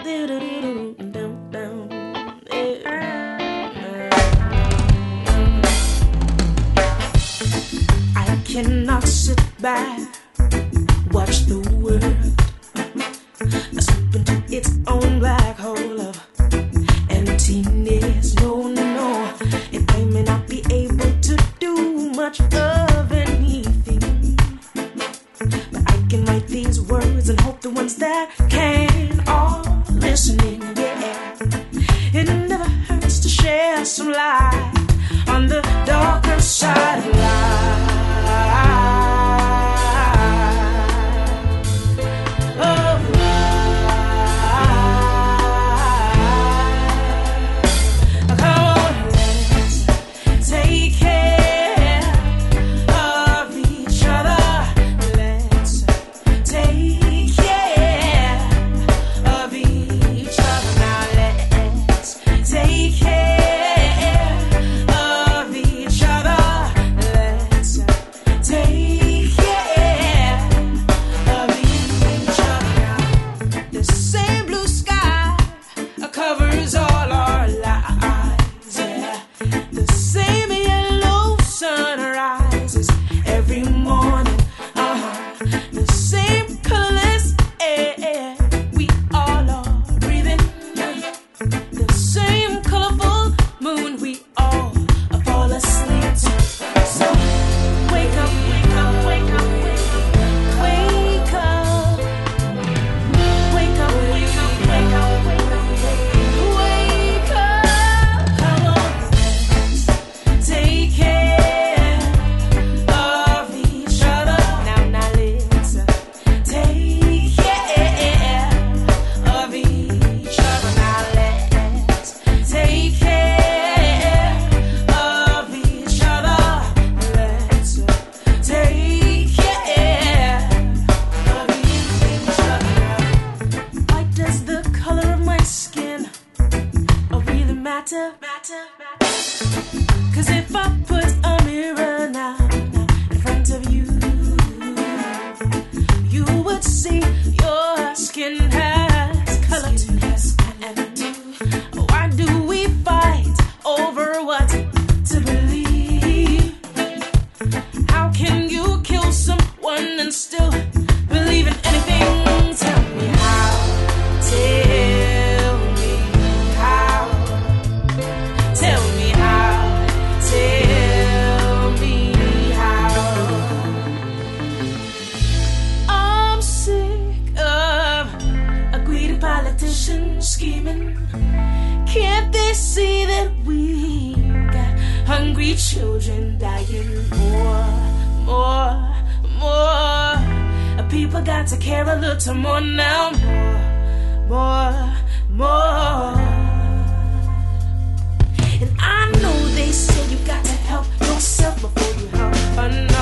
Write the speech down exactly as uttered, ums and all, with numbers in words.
I cannot sit back, watch the world slip into its own black hole of emptiness. No, no, and I may not be able to do much of anything, but I can write these words and hope the ones that can are listening. Yeah, it never hurts to share some light on the darker side of life. Cause if I put a mirror now, now in front of you, you would see your skin has color too. And why do we fight over what to believe? How can you kill someone and still believe in anything? Tell me how. Tell me how. Tell me how. Tell me how. I'm sick of a greedy politician scheming. Can't they see that we got hungry children dying? More, more, more. People got to care a little more now. More, more, more. And I know they say you got to help yourself before you help another.